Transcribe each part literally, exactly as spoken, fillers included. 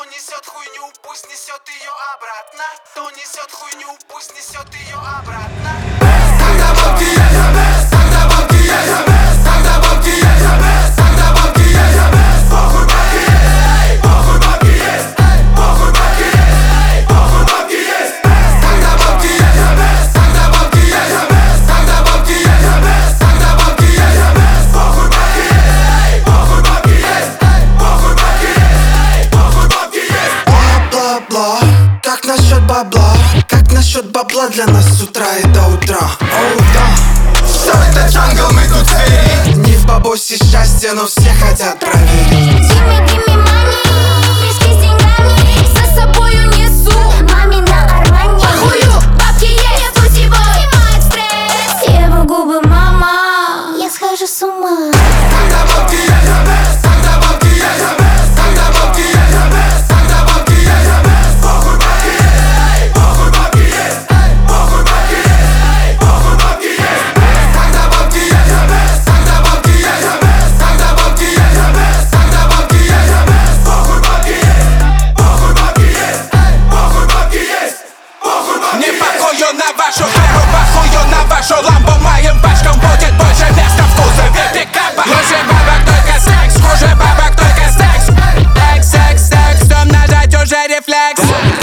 несет хуйню, пусть несет ее обратно. Кто несет хуйню, пусть несет ее обратно. Когда бабки есть, когда бабки есть, когда бабки есть, когда бабки есть, похуй бабки есть, похуй бабки есть, похуй бабки есть, похуй бабки есть. Когда бабки есть, когда бабки есть, когда бабки есть, когда бабки есть, похуй бабки есть, похуй бабки есть, похуй бабки есть, похуй бабки есть. Бла-бла-бла, как насчет бабла? Как насчет бабла для нас с утра и до утра? Оу, да. Все это джангл, мы тут звери. Не в бабосе счастье, но все хотят проверить. Gimme, gimme money, мешки с деньгами за собою несу. Мамина Армани. Похую, бабки есть, я путевой, снимает стресс. Его губы, мама, я схожу с ума. Когда бабки есть, когда бабки есть, когда бабки есть, когда бабки есть, похуй бабки есть, похуй бабки есть, похуй бабки есть, похуй бабки есть. Когда бабки есть, когда бабки есть, когда бабки есть, когда бабки есть, похуй бабки есть, похуй бабки есть, похуй бабки есть, похуй бабки есть. Не похую на вашу веру, похую на вашу лампу. Моим пачкам будет больше места в кузове пикапа. Лучше бабок только секс, хуже бабок только секс. Секс, секс, секс, в том нажать уже рефлекс.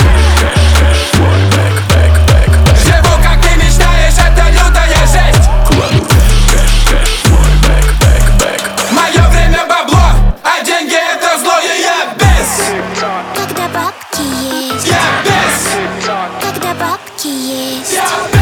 Живу как ты мечтаешь, это лютая жесть. Мое время бабло, а деньги это зло, и я без. Когда бабки есть, Я без. когда бабки есть. Я без.